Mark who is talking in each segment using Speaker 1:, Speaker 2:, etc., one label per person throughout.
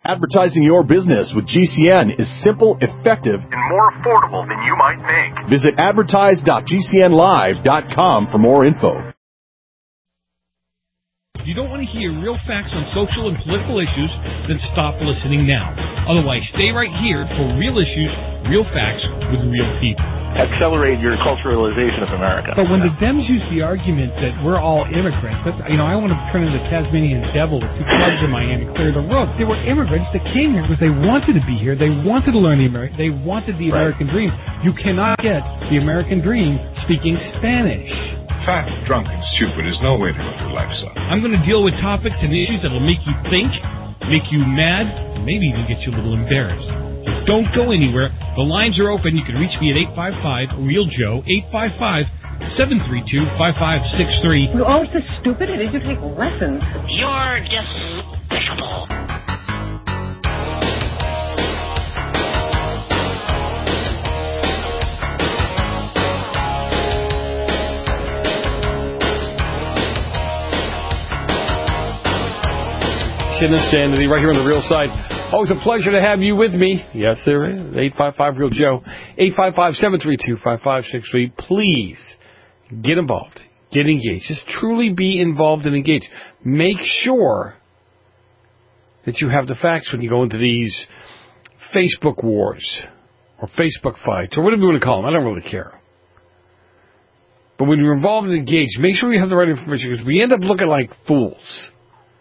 Speaker 1: Advertising your business with GCN is simple, effective, and more affordable than you might think. Visit advertise.gcnlive.com for more info.
Speaker 2: If you don't want to hear real facts on social and political issues, then stop listening now. Otherwise, stay right here for real issues, real facts with real people.
Speaker 3: Accelerate your culturalization of America.
Speaker 4: But when the Dems use the argument that we're all immigrants, but, I want to turn into Tasmanian devil with two clubs in Miami, clear the road. They were immigrants that came here because they wanted to be here. They wanted to learn they wanted the American dream. You cannot get the American dream speaking Spanish.
Speaker 5: Fat, drunk, and stupid is no way to go through life, son.
Speaker 2: I'm going to deal with topics and issues that will make you think, make you mad, and maybe even get you a little embarrassed. So don't go anywhere. The lines are open. You can reach me at 855-REAL-JOE, 855-732-5563.
Speaker 6: Oh, so stupid. It is. You take lessons.
Speaker 7: You're despicable.
Speaker 8: Insanity right here on the Real Side. Always a pleasure to have you with me. Yes, there is. 855-REAL-JOE. 855-732-5563. Please get involved. Get engaged. Just truly be involved and engaged. Make sure that you have the facts when you go into these Facebook wars or Facebook fights or whatever you want to call them. I don't really care. But when you're involved and engaged, make sure you have the right information because we end up looking like fools.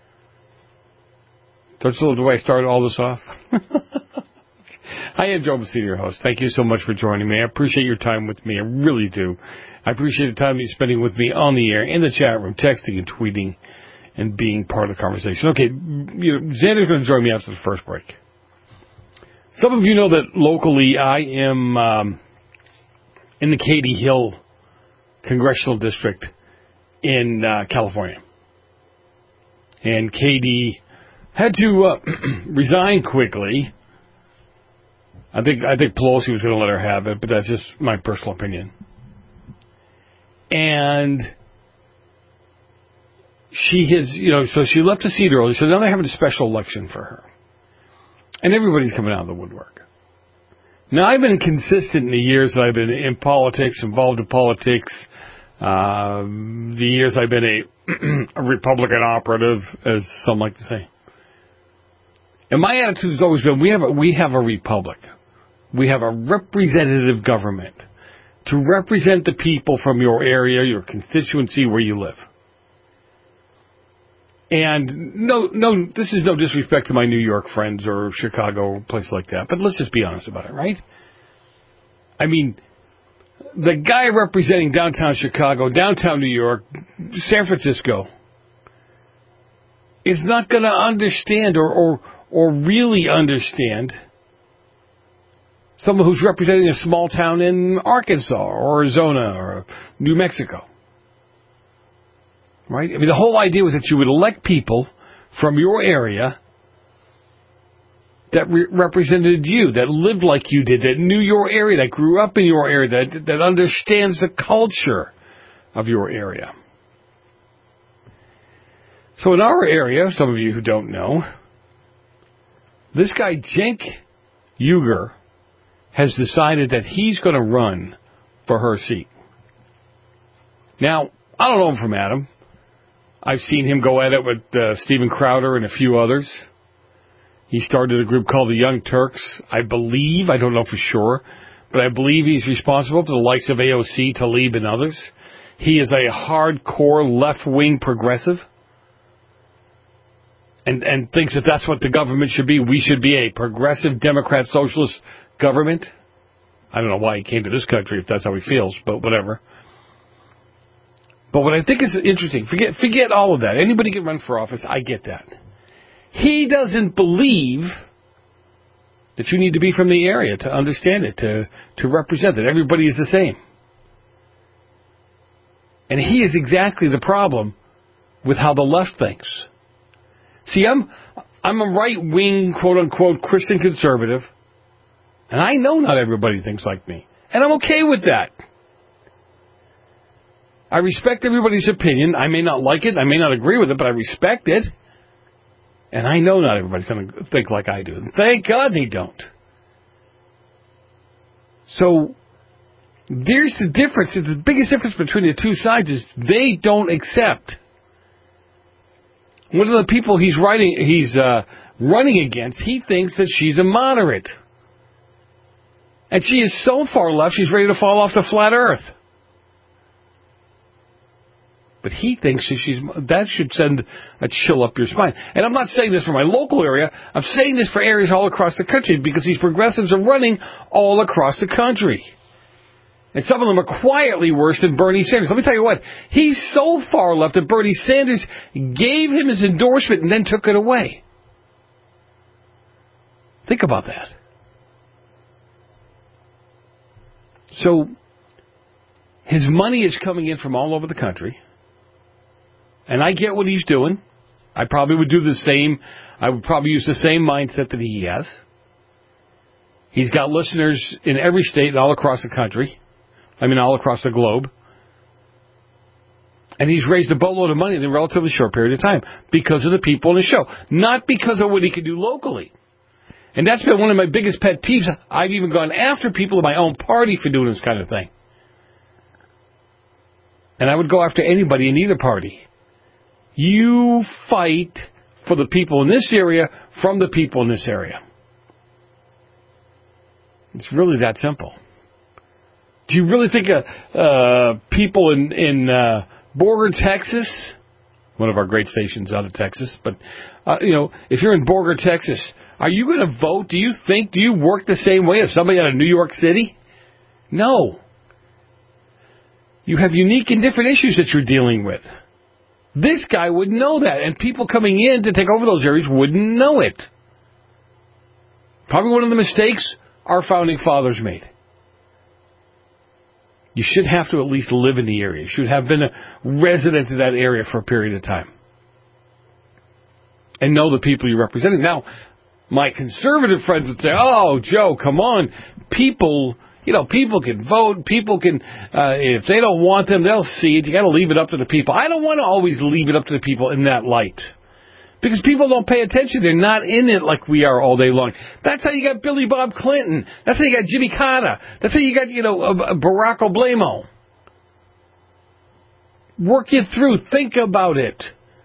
Speaker 8: Don't you love the way I started all this off? I am Joe Messina, your host. Thank you so much for joining me. I appreciate your time with me. I really do. I appreciate the time you're spending with me on the air, in the chat room, texting and tweeting, and being part of the conversation. Okay, Xander's going to join me after the first break. Some of you know that locally I am in the Katy Hill Congressional District in California. And Katy had to resign quickly. I think Pelosi was going to let her have it, but that's just my personal opinion. And she has, so she left the seat early, so now they're having a special election for her. And everybody's coming out of the woodwork. Now, I've been consistent in the years that I've been in politics, involved in politics, the years I've been a Republican operative, as some like to say. And my attitude has always been, we have a republic. We have a representative government to represent the people from your area, your constituency, where you live. And no, this is no disrespect to my New York friends or Chicago or places like that, but let's just be honest about it, right? I mean, the guy representing downtown Chicago, downtown New York, San Francisco, is not going to understand or really understand someone who's representing a small town in Arkansas or Arizona or New Mexico. Right? I mean, the whole idea was that you would elect people from your area that represented you, that lived like you did, that knew your area, that grew up in your area, that understands the culture of your area. So in our area, some of you who don't know, this guy, Cenk Uygur, has decided that he's going to run for her seat. Now, I don't know him from Adam. I've seen him go at it with Steven Crowder and a few others. He started a group called the Young Turks, I believe. I don't know for sure. But I believe he's responsible for the likes of AOC, Tlaib, and others. He is a hardcore left-wing progressive. And thinks that that's what the government should be. We should be a progressive, Democrat, socialist government. I don't know why he came to this country if that's how he feels, but whatever. But what I think is interesting, forget all of that. Anybody can run for office, I get that. He doesn't believe that you need to be from the area to understand it, to represent it. Everybody is the same. And he is exactly the problem with how the left thinks. See, I'm a right-wing, quote-unquote, Christian conservative, and I know not everybody thinks like me, and I'm okay with that. I respect everybody's opinion. I may not like it, I may not agree with it, but I respect it. And I know not everybody's going to think like I do. And thank God they don't. So there's the difference. The biggest difference between the two sides is they don't accept. One of the people he's running against, he thinks that she's a moderate. And she is so far left, she's ready to fall off the flat earth. But he thinks that should send a chill up your spine. And I'm not saying this for my local area. I'm saying this for areas all across the country because these progressives are running all across the country. And some of them are quietly worse than Bernie Sanders. Let me tell you what. He's so far left that Bernie Sanders gave him his endorsement and then took it away. Think about that. So, his money is coming in from all over the country. And I get what he's doing. I probably would do the same. I would probably use the same mindset that he has. He's got listeners in every state and all across the country. All across the globe. And he's raised a boatload of money in a relatively short period of time because of the people on the show. Not because of what he can do locally. And that's been one of my biggest pet peeves. I've even gone after people in my own party for doing this kind of thing. And I would go after anybody in either party. You fight for the people in this area from the people in this area. It's really that simple. Do you really think people in Borger, Texas, one of our great stations out of Texas, but, if you're in Borger, Texas, are you going to vote? Do you work the same way as somebody out of New York City? No. You have unique and different issues that you're dealing with. This guy would know that, and people coming in to take over those areas wouldn't know it. Probably one of the mistakes our founding fathers made. You should have to at least live in the area. You should have been a resident of that area for a period of time. And know the people you're representing. Now, my conservative friends would say, oh, Joe, come on. People can vote. People can, if they don't want them, they'll see it. You got to leave it up to the people. I don't want to always leave it up to the people in that light. Because people don't pay attention. They're not in it like we are all day long. That's how you got Billy Bob Clinton. That's how you got Jimmy Carter. That's how you got, Barack Obama. Work it through. Think about it.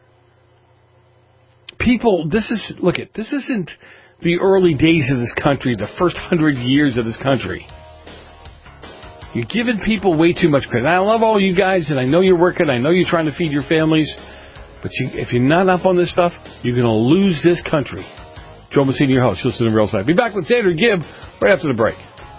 Speaker 8: People, this isn't the early days of this country, the first 100 years of this country. You're giving people way too much credit. I love all you guys, and I know you're working. I know you're trying to feed your families. But if you're not up on this stuff, you're going to lose this country. Joe Messina, your host. You'll listen to Real Side. Be back with Sandra Gibb right after the break.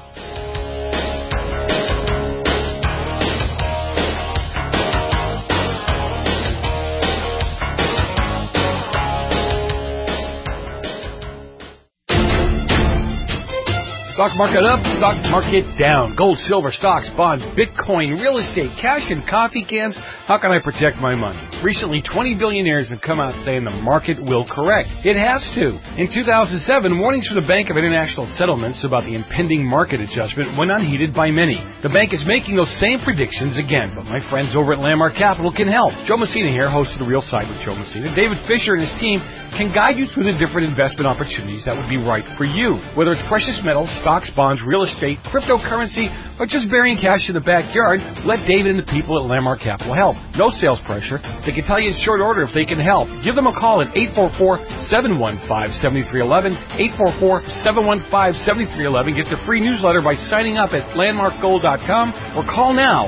Speaker 8: Stock market up, stock market down. Gold, silver, stocks, bonds, Bitcoin, real estate, cash, and coffee cans. How can I protect my money? Recently, 20 billionaires have come out saying the market will correct. It has to. In 2007, warnings from the Bank of International Settlements about the impending market adjustment went unheeded by many. The bank is making those same predictions again, but my friends over at Landmark Capital can help. Joe Messina here, host of The Real Side with Joe Messina. David Fisher and his team can guide you through the different investment opportunities that would be right for you. Whether it's precious metals, stocks, bonds, real estate, cryptocurrency, or just burying cash in the backyard, let David and the people at Landmark Capital help. No sales pressure. They can tell you in short order if they can help. Give them a call at 844-715-7311, 844-715-7311. Get the free newsletter by signing up at landmarkgold.com or call now,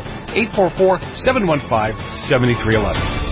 Speaker 8: 844-715-7311.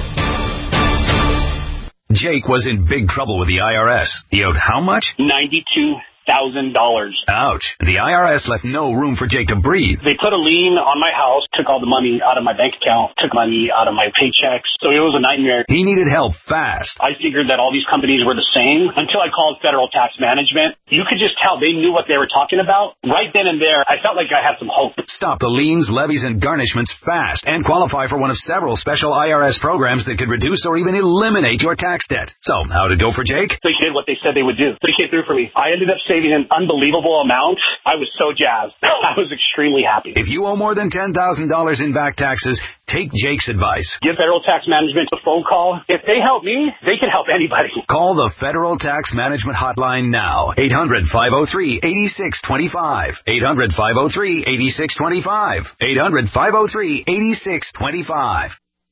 Speaker 9: Jake was in big trouble with the IRS. He owed how much?
Speaker 10: $92,000.
Speaker 9: Ouch. The IRS left no room for Jake to breathe.
Speaker 10: They put a lien on my house, took all the money out of my bank account, took money out of my paychecks. So it was a nightmare.
Speaker 9: He needed help fast.
Speaker 10: I figured that all these companies were the same until I called Federal Tax Management. You could just tell they knew what they were talking about. Right then and there, I felt like I had some hope.
Speaker 9: Stop the liens, levies, and garnishments fast and qualify for one of several special IRS programs that could reduce or even eliminate your tax debt. So, how'd it go for Jake?
Speaker 10: They did what they said they would do. They came through for me. I ended up saving saving an unbelievable amount. I was so jazzed. I was extremely happy.
Speaker 9: If you owe more than $10,000 in back taxes, take Jake's advice.
Speaker 10: Give Federal Tax Management a phone call. If they help me, they can help anybody.
Speaker 9: Call the Federal Tax Management Hotline now. 800-503-8625. 800-503-8625. 800-503-8625.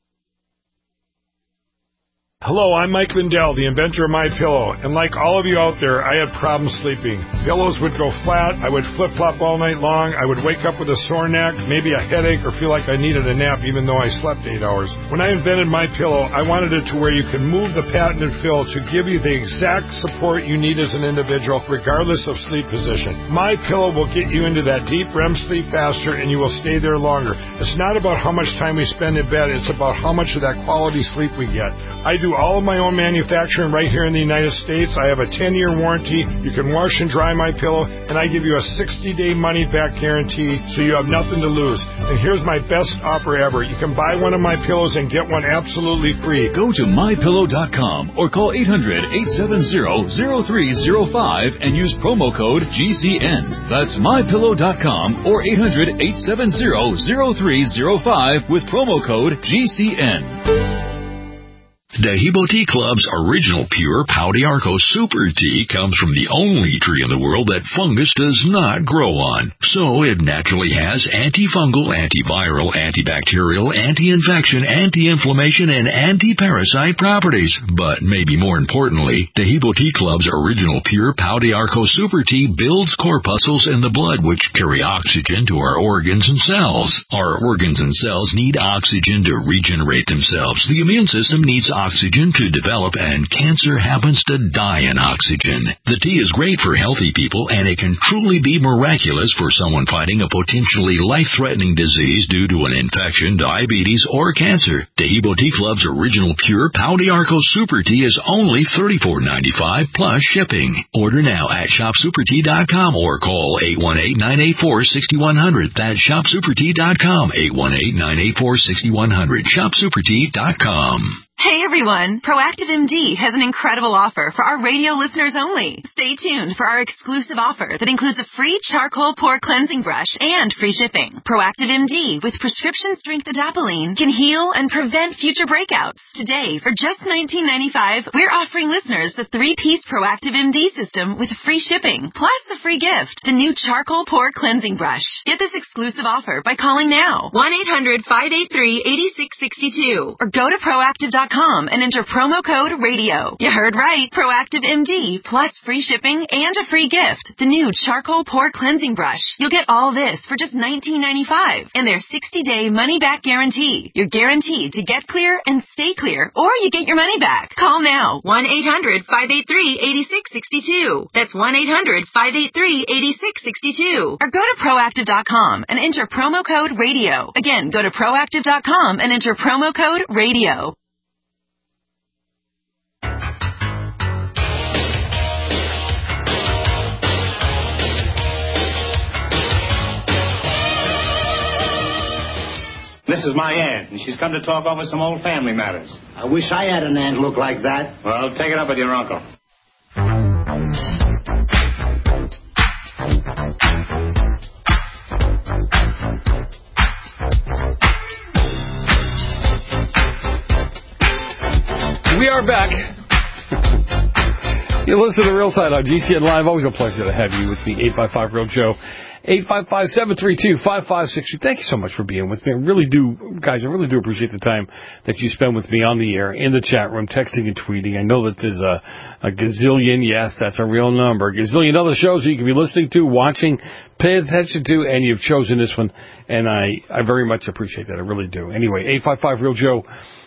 Speaker 11: Hello, I'm Mike Lindell, the inventor of MyPillow, and like all of you out there, I had problems sleeping. Pillows would go flat, I would flip-flop all night long, I would wake up with a sore neck, maybe a headache, or feel like I needed a nap even though I slept 8 hours. When I invented MyPillow, I wanted it to where you can move the patented fill to give you the exact support you need as an individual, regardless of sleep position. MyPillow will get you into that deep REM sleep faster, and you will stay there longer. It's not about how much time we spend in bed, it's about how much of that quality sleep we get. I do all of my own manufacturing right here in the United States. I have a 10-year warranty. You can wash and dry MyPillow, and I give you a 60-day money-back guarantee, so you have nothing to lose. And here's my best offer ever. You can buy one of my pillows and get one absolutely free.
Speaker 12: Go to MyPillow.com or call 800-870-0305 and use promo code GCN. That's MyPillow.com or 800-870-0305 with promo code GCN.
Speaker 13: Dehibo Tea Club's original pure Pau d'Arco Super Tea comes from the only tree in the world that fungus does not grow on. So it naturally has antifungal, antiviral, antibacterial, anti-infection, anti-inflammation, and anti-parasite properties. But maybe more importantly, Dehibo Tea Club's original pure Pau d'Arco Super Tea builds corpuscles in the blood which carry oxygen to our organs and cells. Our organs and cells need oxygen to regenerate themselves. The immune system needs oxygen to develop, and cancer happens to die in oxygen. The tea is great for healthy people, and it can truly be miraculous for someone fighting a potentially life-threatening disease due to an infection, diabetes, or cancer. Dehibo Tea Club's original pure Pau d'Arco Super Tea is only $34.95 plus shipping. Order now at ShopSuperTea.com or call 818-984-6100. That's ShopSuperTea.com, 818-984-6100. ShopSuperTea.com.
Speaker 14: Hey everyone, Proactive MD has an incredible offer for our radio listeners only. Stay tuned for our exclusive offer that includes a free charcoal pore cleansing brush and free shipping. Proactive MD with prescription strength adapalene can heal and prevent future breakouts. Today, for just $19.95, we're offering listeners the 3-piece Proactive MD system with free shipping, plus the free gift, the new charcoal pore cleansing brush. Get this exclusive offer by calling now, 1-800-583-8662, or go to Proactive.com and enter promo code RADIO. You heard right. Proactive MD plus free shipping and a free gift. The new charcoal pore cleansing brush. You'll get all this for just $19.95 and their 60-day money-back guarantee. You're guaranteed to get clear and stay clear, or you get your money back. Call now. 1-800-583-8662. That's 1-800-583-8662. Or go to Proactive.com and enter promo code RADIO. Again, go to Proactive.com and enter promo code RADIO.
Speaker 15: This is my aunt, and she's come to talk over some old family matters.
Speaker 16: I wish I had an aunt look like that.
Speaker 15: Well, take it up with your uncle.
Speaker 8: We are back. You listen to The Real Side on GCN Live. Always a pleasure to have you with me. 855-REAL-JOE. 855-732-5562. Thank you so much for being with me. I really do appreciate the time that you spend with me on the air, in the chat room, texting and tweeting. I know that there's a gazillion, yes, that's a real number, a gazillion other shows that you can be listening to, watching, paying attention to, and you've chosen this one, and I very much appreciate that. I really do. Anyway, 855-REAL-JOE,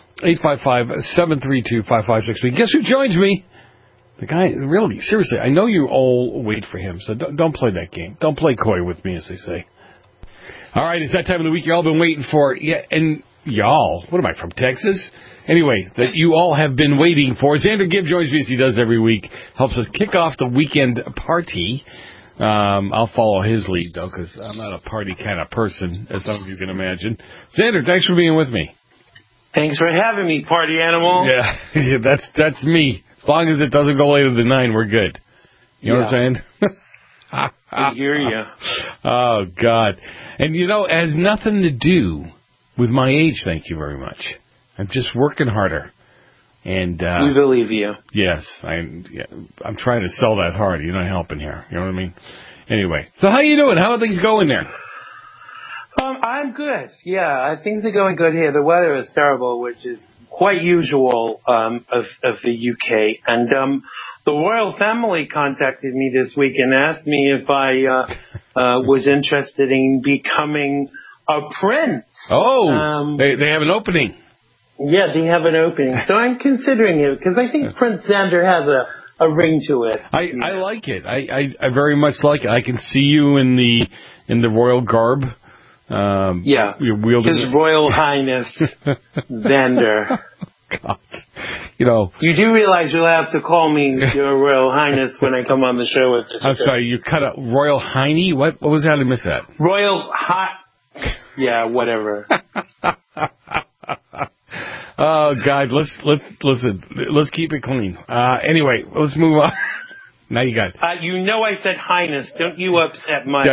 Speaker 8: 855-732-5562. Guess who joins me? The guy, really, seriously, I know you all wait for him, so don't play that game. Don't play coy with me, as they say. All right, it's that time of the week you all been waiting for. Yeah, and y'all, what am I, from Texas? Anyway, that you all have been waiting for. Xander Gibb joins me as he does every week. Helps us kick off the weekend party. I'll follow his lead, though, because I'm not a party kind of person, as some of you can imagine. Xander, thanks for being with me.
Speaker 17: Thanks for having me, party animal.
Speaker 8: Yeah, that's me. As long as it doesn't go later than 9, we're good. You know what I'm saying?
Speaker 17: I hear you.
Speaker 8: Oh, God. And, it has nothing to do with my age, thank you very much. I'm just working harder. And
Speaker 17: we believe you.
Speaker 8: Yes, I'm trying to sell that hard. You're not helping here. You know what I mean? Anyway, so how you doing? How are things going there?
Speaker 17: I'm good. Yeah, things are going good here. The weather is terrible, which is quite usual of the UK. And the royal family contacted me this week and asked me if I was interested in becoming a prince.
Speaker 8: Oh, they have an opening.
Speaker 17: Yeah, they have an opening. So I'm considering it because I think Prince Xander has a ring to it.
Speaker 8: I like it. I very much like it. I can see you in the royal garb.
Speaker 17: Yeah,
Speaker 8: wielding
Speaker 17: His Royal Highness Xander.
Speaker 8: God.
Speaker 17: You do realize you'll have to call me Your Royal Highness when I come on the show with this.
Speaker 8: I'm sorry, you cut out Royal Hiney? What was that? I missed that.
Speaker 17: Royal Yeah, whatever.
Speaker 8: Oh God, let's listen. Let's keep it clean. Anyway, let's move on. Now you got it.
Speaker 17: I said highness. Don't you upset my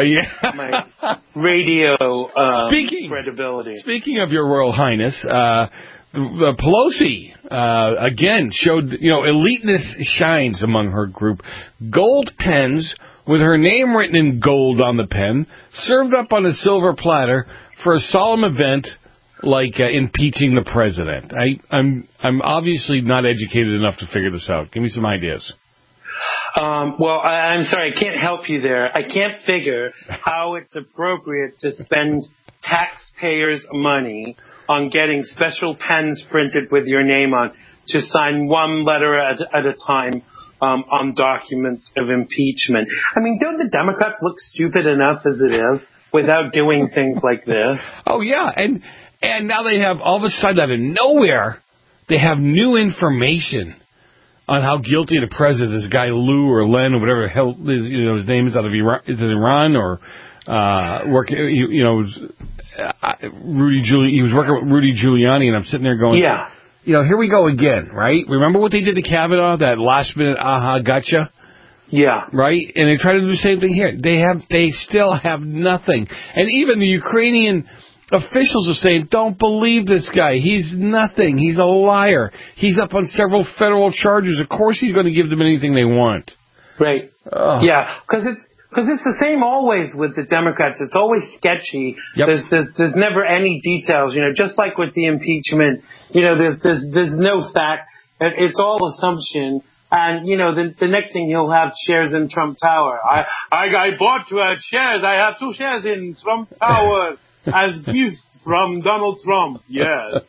Speaker 17: radio credibility.
Speaker 8: Speaking of Your Royal Highness, Pelosi again showed eliteness shines among her group. Gold pens with her name written in gold on the pen, served up on a silver platter for a solemn event like impeaching the president. I'm obviously not educated enough to figure this out. Give me some ideas.
Speaker 17: Well, I'm sorry, I can't help you there. I can't figure how it's appropriate to spend taxpayers' money on getting special pens printed with your name on to sign one letter at a time on documents of impeachment. I mean, don't the Democrats look stupid enough as it is without doing things like this?
Speaker 8: Oh, yeah, and now they have, all of a sudden, out of nowhere, they have new information on how guilty the president, this guy Lou or Len or whatever the hell his name is, out of Iran, is it Iran or working? Rudy Giuliani. He was working with Rudy Giuliani, and I'm sitting there going,
Speaker 17: yeah.
Speaker 8: Here we go again, right? Remember what they did to Kavanaugh? That last minute, gotcha.
Speaker 17: Yeah.
Speaker 8: Right, and they try to do the same thing here. They still have nothing, and even the Ukrainian officials are saying, don't believe this guy. He's nothing. He's a liar. He's up on several federal charges. Of course he's going to give them anything they want.
Speaker 17: Right. Yeah, because it's the same always with the Democrats. It's always sketchy.
Speaker 8: Yep.
Speaker 17: There's never any details. Just like with the impeachment, there's no fact. It's all assumption. And, the next thing you'll have shares in Trump Tower. I bought shares. I have 2 shares in Trump Tower. As gifts from Donald Trump, yes.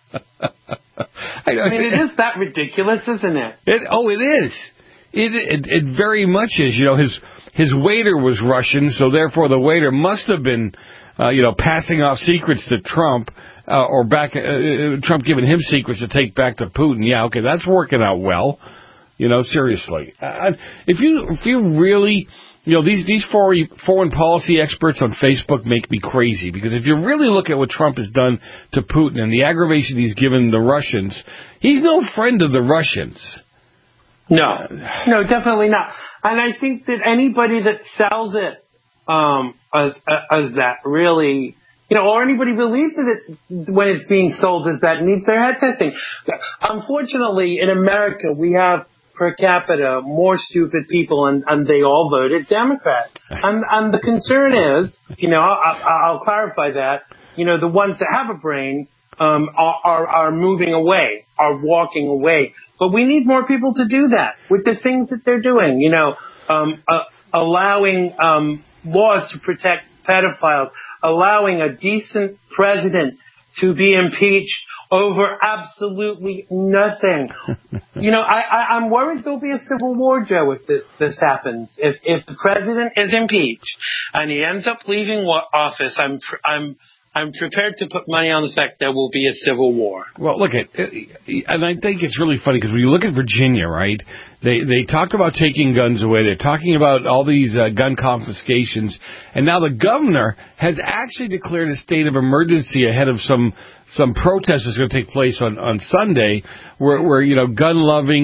Speaker 17: It is that ridiculous, isn't it?
Speaker 8: It is. It very much is. His waiter was Russian, so therefore the waiter must have been, passing off secrets to Trump, or Trump giving him secrets to take back to Putin. Yeah, okay, that's working out well. Seriously. If you really... these foreign policy experts on Facebook make me crazy, because if you really look at what Trump has done to Putin and the aggravation he's given the Russians, he's no friend of the Russians.
Speaker 17: No, definitely not. And I think that anybody that sells it as that really, or anybody believes it when it's being sold as that needs their head testing. Unfortunately, in America, we have per capita more stupid people, and they all voted Democrat. And the concern is, I'll clarify that, the ones that have a brain are moving away, are walking away. But we need more people to do that with the things that they're doing, allowing laws to protect pedophiles, allowing a decent president to be impeached over absolutely nothing. I'm worried there'll be a civil war, Joe, if this happens. If the president is impeached and he ends up leaving office, I'm prepared to put money on the fact there will be a civil war.
Speaker 8: Well, look and I think it's really funny because when you look at Virginia, right, they talked about taking guns away. They're talking about all these gun confiscations, and now the governor has actually declared a state of emergency ahead of some protest that's going to take place on Sunday, where gun-loving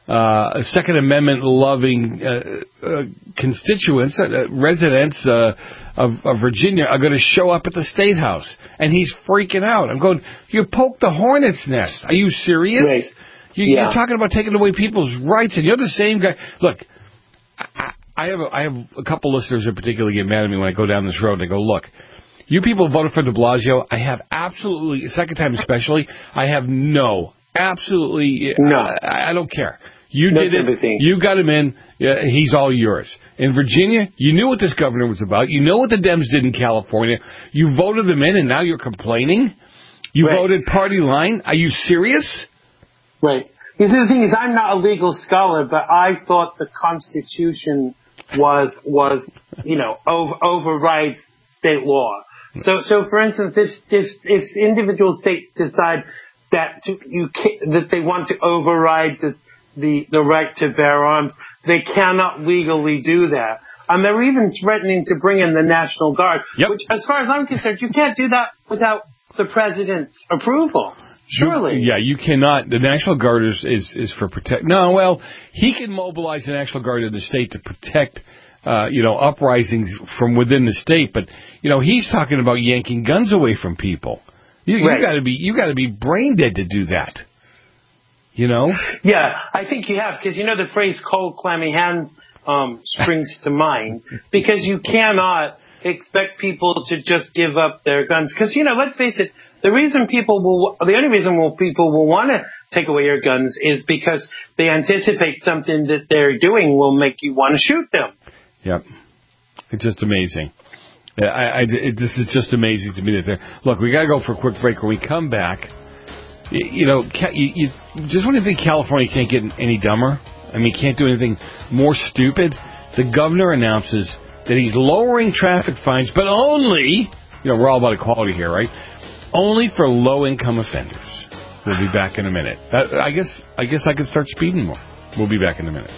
Speaker 8: Second Amendment loving constituents, residents of Virginia are going to show up at the State House, and he's freaking out. I'm going, you poked the hornet's nest. Are you serious?
Speaker 17: Right.
Speaker 8: You're talking about taking away people's rights, and you're the same guy. Look, I have a couple listeners in particular get mad at me when I go down this road. They go, look, you people voted for de Blasio. I have absolutely, second time especially, I have absolutely, I don't care. You did it. You got him in. He's all yours. In Virginia, you knew what this governor was about. You know what the Dems did in California. You voted them in, and now you're complaining? You voted party line? Are you serious?
Speaker 17: Right. You see, the thing is, I'm not a legal scholar, but I thought the Constitution was override state law. So for instance, if individual states decide that they want to override the right to bear arms, they cannot legally do that. And they're even threatening to bring in the National Guard, which, as far as I'm concerned, you can't do that without the president's approval. Surely.
Speaker 8: You cannot. The National Guard is for protect. No, well, he can mobilize the National Guard in the state to protect, uprisings from within the state. But, he's talking about yanking guns away from people. You got to be brain dead to do that.
Speaker 17: Yeah, I think you have, because the phrase "cold, clammy hands" springs to mind, because you cannot expect people to just give up their guns. Because let's face it, the only reason people will want to take away your guns is because they anticipate something that they're doing will make you want to shoot them.
Speaker 8: Yep, it's just amazing. This is just amazing to me that look, we got to go for a quick break. When we come back. You just when you think California can't get any dumber, can't do anything more stupid, the governor announces that he's lowering traffic fines, but only, we're all about equality here, right? Only for low-income offenders. We'll be back in a minute. I guess I could start speeding more. We'll be back in a minute.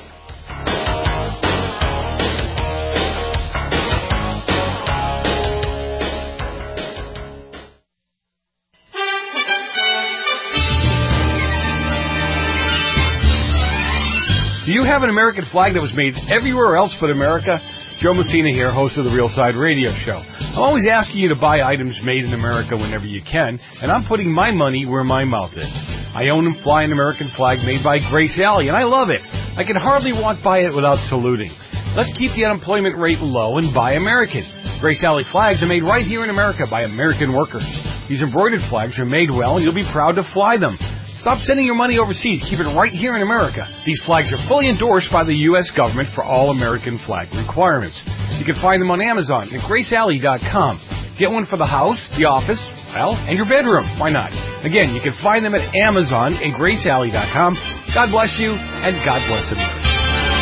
Speaker 8: Do you have an American flag that was made everywhere else but America? Joe Messina here, host of the Real Side Radio Show. I'm always asking you to buy items made in America whenever you can, and I'm putting my money where my mouth is. I own and fly an American flag made by Grace Alley, and I love it. I can hardly walk by it without saluting. Let's keep the unemployment rate low and buy American. Grace Alley flags are made right here in America by American workers. These embroidered flags are made well, and you'll be proud to fly them. Stop sending your money overseas. Keep it right here in America. These flags are fully endorsed by the U.S. government for all American flag requirements. You can find them on Amazon at GraceAlley.com. Get one for the house, the office, and your bedroom. Why not? Again, you can find them at Amazon and GraceAlley.com. God bless you, and God bless America.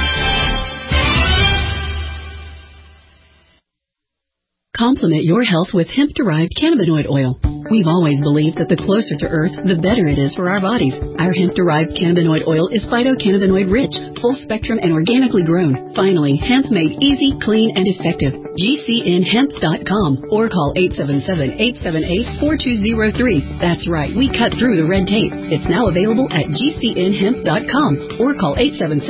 Speaker 18: Complement your health with hemp-derived cannabinoid oil. We've always believed that the closer to Earth, the better it is for our bodies. Our hemp-derived cannabinoid oil is phytocannabinoid-rich, full-spectrum, and organically grown. Finally, hemp made easy, clean, and effective. GCNhemp.com or call 877-878-4203. That's right, we cut through the red tape. It's now available at GCNhemp.com or call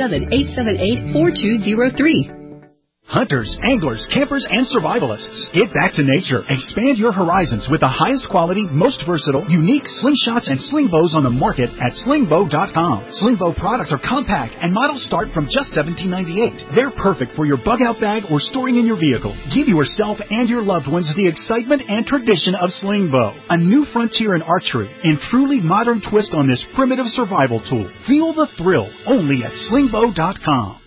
Speaker 18: 877-878-4203.
Speaker 19: Hunters, anglers, campers, and survivalists. Get back to nature. Expand your horizons with the highest quality, most versatile, unique slingshots and sling bows on the market at slingbow.com. Slingbow products are compact and models start from just $17.98. They're perfect for your bug out bag or storing in your vehicle. Give yourself and your loved ones the excitement and tradition of Slingbow, a new frontier in archery and truly modern twist on this primitive survival tool. Feel the thrill only at slingbow.com.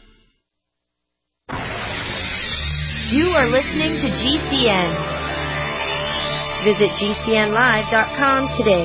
Speaker 20: You are listening to GCN. Visit GCNlive.com today.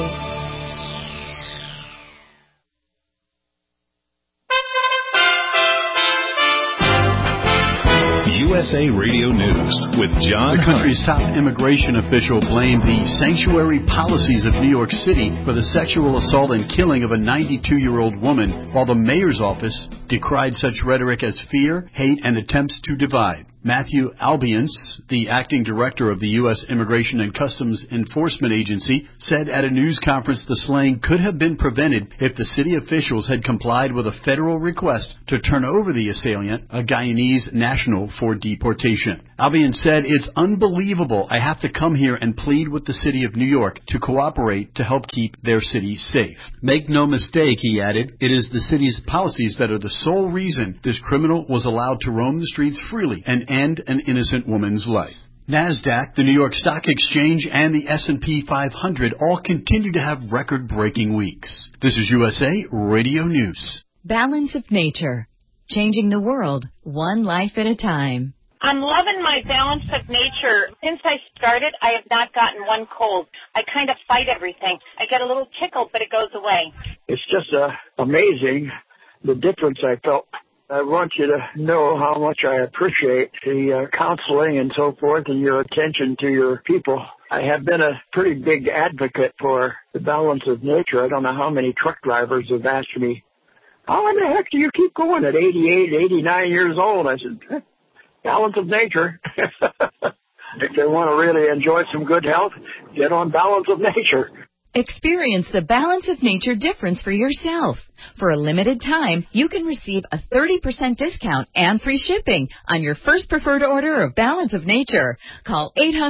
Speaker 12: USA Radio News with John
Speaker 21: The country's top immigration official blamed the sanctuary policies of New York City for the sexual assault and killing of a 92-year-old woman, while the mayor's office decried such rhetoric as fear, hate, and attempts to divide. Matthew Albions, the acting director of the U.S. Immigration and Customs Enforcement Agency, said at a news conference the slaying could have been prevented if the city officials had complied with a federal request to turn over the assailant, a Guyanese national, for deportation. Albions said, "It's unbelievable. I have to come here and plead with the city of New York to cooperate to help keep their city safe." Make no mistake, he added, it is the city's policies that are the sole reason this criminal was allowed to roam the streets freely and end an innocent woman's life. NASDAQ, the New York Stock Exchange, and the S&P 500 all continue to have record-breaking weeks. This is USA Radio News.
Speaker 1: Balance of Nature. Changing the world, one life at a time.
Speaker 7: I'm loving my Balance of Nature. Since I started, I have not gotten one cold. I kind of fight everything. I get a little tickle, but it goes away.
Speaker 22: It's just amazing the difference I felt. I want you to know how much I appreciate the counseling and so forth and your attention to your people. I have been a pretty big advocate for the Balance of Nature. I don't know how many truck drivers have asked me, how in the heck do you keep going at 88, 89 years old? I said, Balance of Nature. If they want to really enjoy some good health, get on Balance of Nature.
Speaker 1: Experience the Balance of Nature difference for yourself. For a limited time, you can receive a 30% discount and free shipping on your first preferred order of Balance of Nature. Call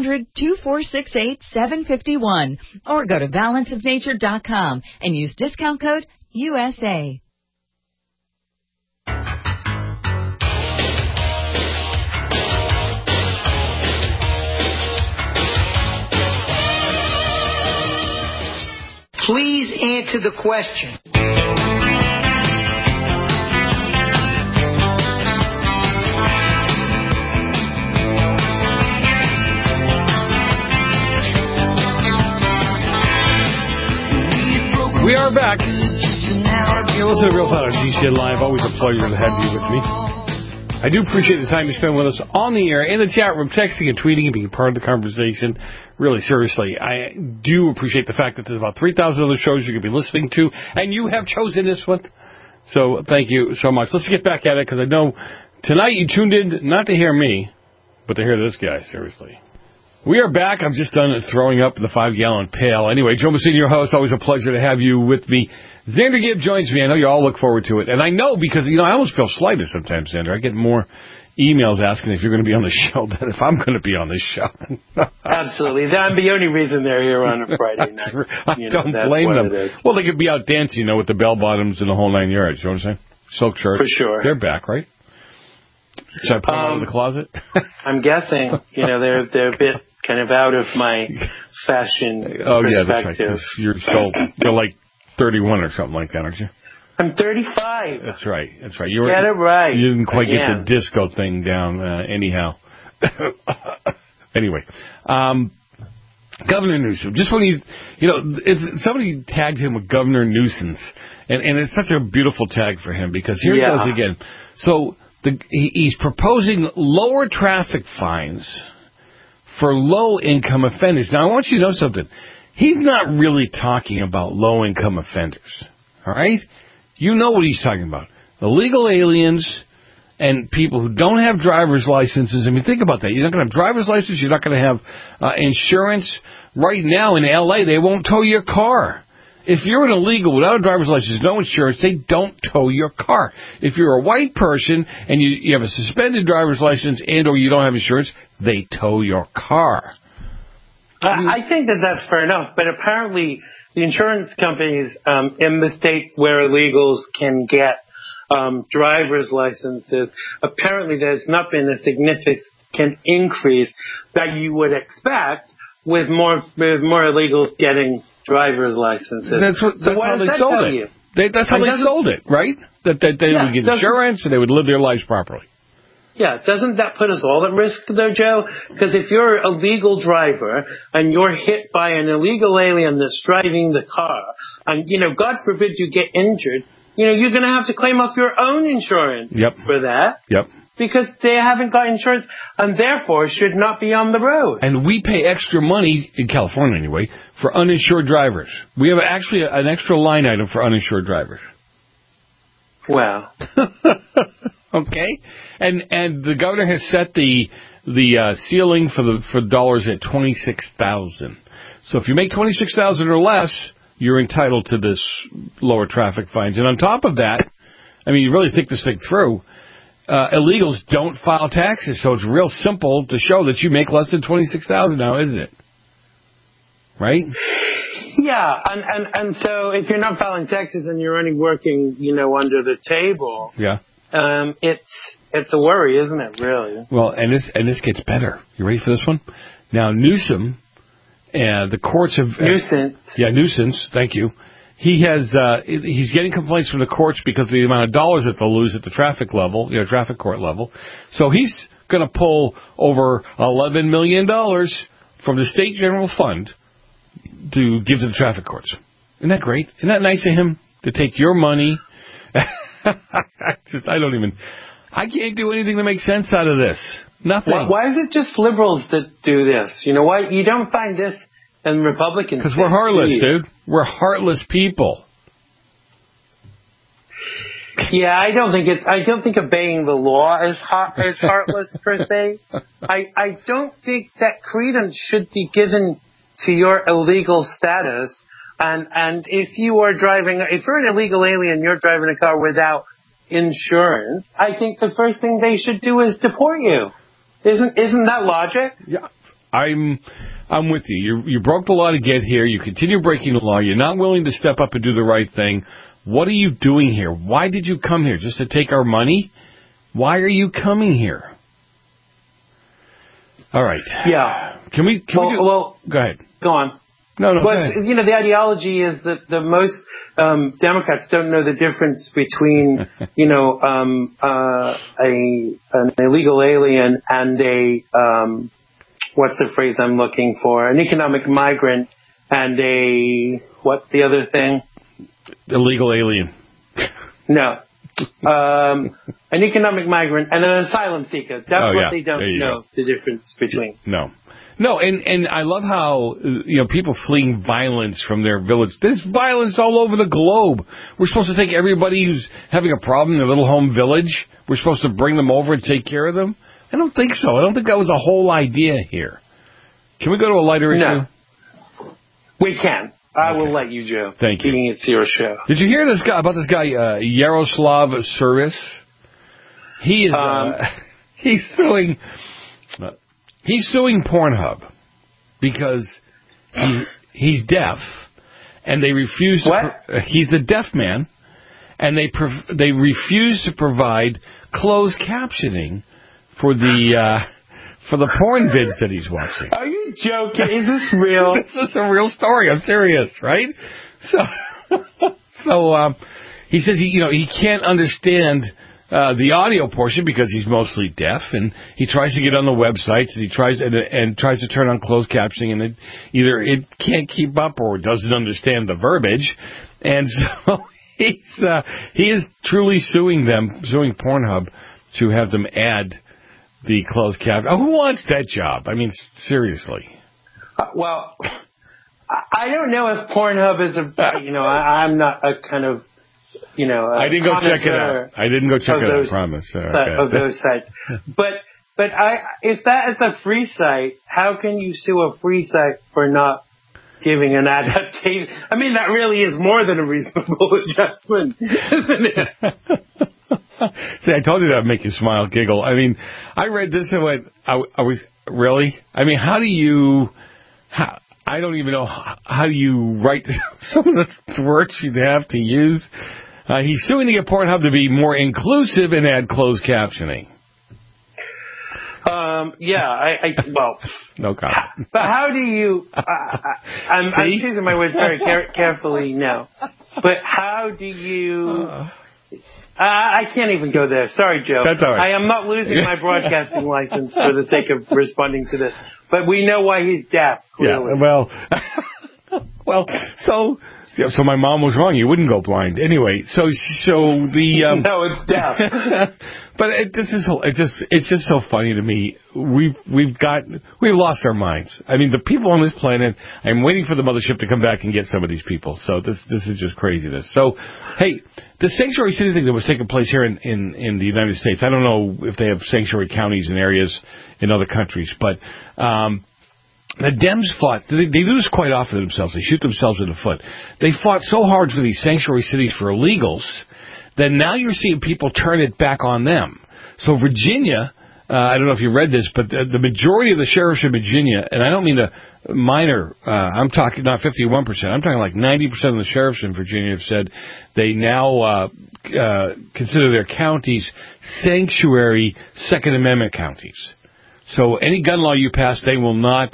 Speaker 1: 800-2468-751 or go to balanceofnature.com and use discount code USA.
Speaker 16: Please answer the question.
Speaker 8: We are back. You're listening to Real Talk on GCN Live. Always a pleasure to have you with me. I do appreciate the time you spend with us on the air, in the chat room, texting and tweeting and being part of the conversation. Really, seriously, I do appreciate the fact that there's about 3,000 other shows you could be listening to, and you have chosen this one. So thank you so much. Let's get back at it, because I know tonight you tuned in not to hear me, but to hear this guy, seriously. We are back. I'm just done throwing up the 5-gallon pail. Anyway, Joe Messina, your host. Always a pleasure to have you with me. Xander Gibb joins me. I know you all look forward to it. And I know because, I almost feel slighted sometimes, Xander. I get more emails asking if you're going to be on the show than if I'm going to be on this show.
Speaker 17: Absolutely. That's the only reason they're here on a Friday night.
Speaker 8: I don't blame them. Well, they could be out dancing, with the bell-bottoms and the whole 9 yards. You know what I'm saying? Silk shirts.
Speaker 17: For sure.
Speaker 8: They're back, right? Should I put them out of the closet?
Speaker 17: I'm guessing. They're a bit kind of out of my fashion perspective.
Speaker 8: Yeah, that's right. 'Cause you're like 31 or something like that, aren't you?
Speaker 17: I'm 35.
Speaker 8: That's right.
Speaker 17: Get it right.
Speaker 8: You didn't quite get the disco thing down anyhow. Anyway, Governor Newsom. Just when somebody tagged him with Governor Nuisance, and it's such a beautiful tag for him because here he goes again. So he's proposing lower traffic fines for low-income offenders. Now, I want you to know something. He's not really talking about low-income offenders, all right? You know what he's talking about. Illegal aliens and people who don't have driver's licenses. I mean, think about that. You're not going to have driver's license. You're not going to have insurance. Right now in L.A., they won't tow your car. If you're an illegal without a driver's license, no insurance, they don't tow your car. If you're a white person and you have a suspended driver's license and or you don't have insurance, they tow your car.
Speaker 17: I think that's fair enough, but apparently the insurance companies in the states where illegals can get driver's licenses, apparently there's not been a significant increase that you would expect with more illegals getting driver's licenses.
Speaker 8: That's how they sold it. That's how they sold it, right? That they would get insurance and they would live their lives properly.
Speaker 17: Yeah, doesn't that put us all at risk, though, Joe? Because if you're a legal driver and you're hit by an illegal alien that's driving the car, and, God forbid you get injured, you're going to have to claim off your own insurance for that.
Speaker 8: Yep.
Speaker 17: Because they haven't got insurance and therefore should not be on the road.
Speaker 8: And we pay extra money, in California anyway, for uninsured drivers. We have actually an extra line item for uninsured drivers.
Speaker 17: Wow.
Speaker 8: Okay, and the governor has set the ceiling for dollars at $26,000. So if you make $26,000 or less, you're entitled to this lower traffic fines. And on top of that, I mean, you really think this thing through. Illegals don't file taxes, so it's real simple to show that you make less than $26,000 now, isn't it? Right?
Speaker 17: Yeah, and so if you're not filing taxes and you're only working, under the table,
Speaker 8: yeah,
Speaker 17: it's a worry, isn't it? Really?
Speaker 8: Well, and this gets better. You ready for this one? Now, Newsom, the courts have nuisance. Thank you. He's getting complaints from the courts because of the amount of dollars that they'll lose at the traffic court level. So he's going to pull over $11 million from the state general fund to give to the traffic courts. Isn't that great? Isn't that nice of him to take your money? I can't do anything that makes sense out of this. Nothing.
Speaker 17: Why is it just liberals that do this? You know why? You don't find this in Republicans.
Speaker 8: Because we're heartless, dude. We're heartless people.
Speaker 17: Yeah, I don't think obeying the law is heartless per se. I don't think that credence should be given to your illegal status. And if you're an illegal alien, you're driving a car without insurance, I think the first thing they should do is deport you. Isn't that logic?
Speaker 8: Yeah, I'm with you. You broke the law to get here. You continue breaking the law. You're not willing to step up and do the right thing. What are you doing here? Why did you come here? Just to take our money? Why are you coming here? All right.
Speaker 17: Yeah.
Speaker 8: Go ahead.
Speaker 17: Go on.
Speaker 8: No.
Speaker 17: But, the ideology is that the most Democrats don't know the difference between, an illegal alien and what's the phrase I'm looking for? An economic migrant and what's the other thing?
Speaker 8: Illegal alien.
Speaker 17: No. An economic migrant and an asylum seeker. That's what they don't know the difference between.
Speaker 8: No, and I love how, people fleeing violence from their village. There's violence all over the globe. We're supposed to take everybody who's having a problem in their little home village. We're supposed to bring them over and take care of them. I don't think so. I don't think that was the whole idea here. Can we go to a lighter issue?
Speaker 17: No. We can. I will let you, Joe.
Speaker 8: Thank you.
Speaker 17: It's your show.
Speaker 8: Did you hear about this guy, Yaroslav Suris? He is, he's suing Pornhub because he's deaf and they refuse to, he's a deaf man and they refuse to provide closed captioning for the porn vids that he's watching.
Speaker 17: Are you joking? Is this real?
Speaker 8: This is a real story. I'm serious, right? So he says he can't understand the audio portion because he's mostly deaf, and he tries to get on the websites and he tries to turn on closed captioning, and it can't keep up or doesn't understand the verbiage, and so he is truly suing Pornhub to have them add the closed caption. Who wants that job? I mean, seriously.
Speaker 17: Well, I don't know if Pornhub is I'm not a kind of,
Speaker 8: I didn't go check it out. I promise.
Speaker 17: Of those sites. But if that is a free site, how can you sue a free site for not giving an adaptation? I mean, that really is more than a reasonable adjustment, isn't it?
Speaker 8: See, I told you that would make you smile, giggle. I mean, I read this and went, I was, really? I mean, I don't even know how do you write some of the words you'd have to use. He's suing to get Pornhub to be more inclusive and add closed captioning.
Speaker 17: Well.
Speaker 8: No comment.
Speaker 17: But how do you, I'm choosing my words very carefully now, but how do you, I can't even go there. Sorry, Joe.
Speaker 8: That's all right.
Speaker 17: I am not losing my broadcasting license for the sake of responding to this. But we know why he's deaf, clearly.
Speaker 8: Yeah, well, so So my mom was wrong. You wouldn't go blind anyway. So the
Speaker 17: no, it's deaf.
Speaker 8: But it's just so funny to me. We've lost our minds. I mean, the people on this planet. I'm waiting for the mothership to come back and get some of these people. So this is just craziness. So, hey, the sanctuary city thing that was taking place here in the United States. I don't know if they have sanctuary counties and areas in other countries, but. The Dems fought. They do this quite often themselves. They shoot themselves in the foot. They fought so hard for these sanctuary cities for illegals that now you're seeing people turn it back on them. So Virginia, I don't know if you read this, but the majority of the sheriffs in Virginia, and I don't mean the minor, I'm talking not 51%, I'm talking like 90% of the sheriffs in Virginia have said they now consider their counties sanctuary Second Amendment counties. So any gun law you pass, they will not